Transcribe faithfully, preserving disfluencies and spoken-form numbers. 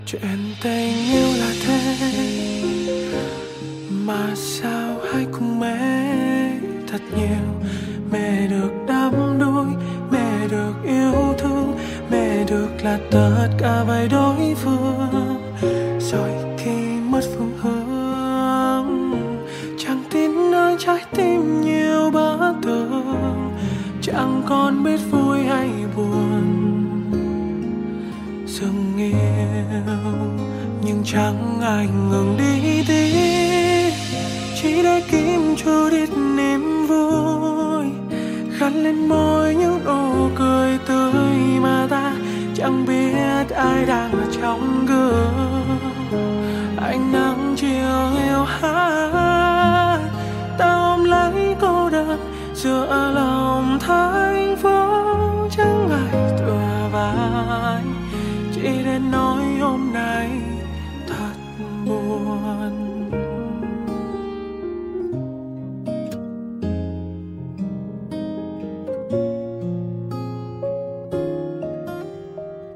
Chuyện tình yêu là thế mà sao hãy cùng mê thật nhiều. Mê được đắm đuối, mê được yêu thương, mê được là tất cả với đối phương. Rồi khi mất phương hướng, chẳng tin nơi trái tim nhiều bất tường, chẳng còn biết vui hay buồn. Dừng yêu nhưng chẳng ai ngừng đi tí, chỉ để kiếm chút ít niềm vui, khăn lên môi những nụ cười tươi mà ta chẳng biết ai đang ở trong gương. Ánh nắng chiều hiu hắt, ta ôm lấy cô đơn giữa lòng